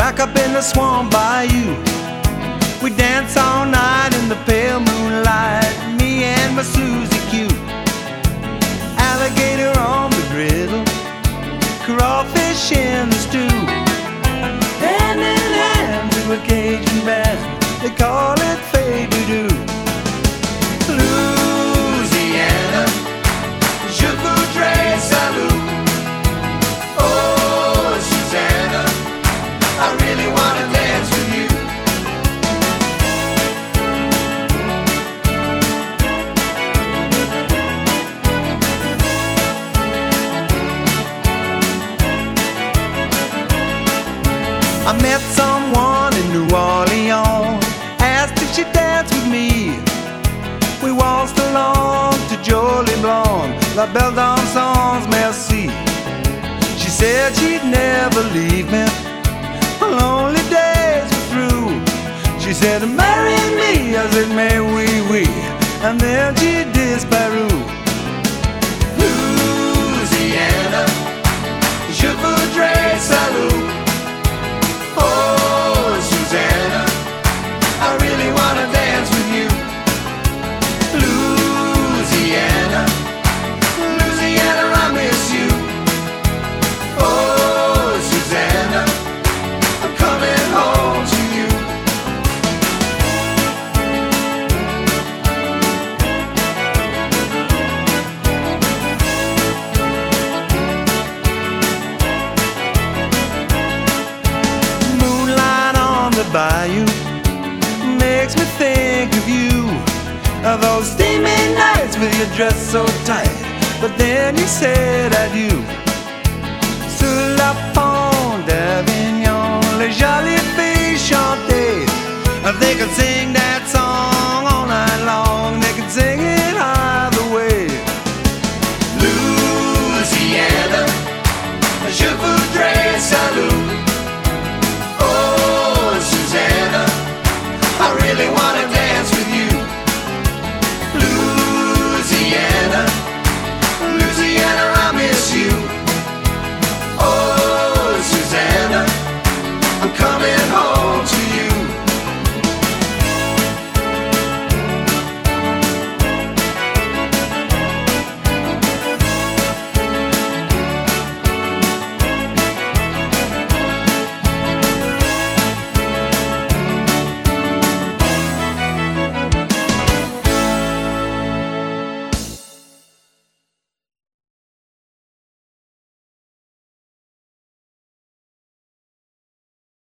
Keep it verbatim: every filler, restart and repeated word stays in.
back up in the swamp bayou. We dance all night in the pale moonlight, me and my Susie Q. Alligator on the griddle, crawfish in the stew. Hand in hand to a Cajun band, they call it fade-to-do. Louisiana, je voudrais salut. Oh, Susanna, I really wanna dance with you. I met someone in New Orleans, asked if she'd dance with me. We waltzed along to Jolie Blonde, La Belle Danseuse, merci. She said she'd never leave me, her lonely days were through. She said, marry me, I said, mais oui, oui, and then she disparut. Louisiana, je voudrais salut. Oh, Susanna, I really wanna dance with you. Louisiana, Louisiana, I miss you. Oh, Susanna, I'm coming home to you. Moonlight on the bayou makes me think of you. Of those steamy nights with your dress so tight, but then you said adieu.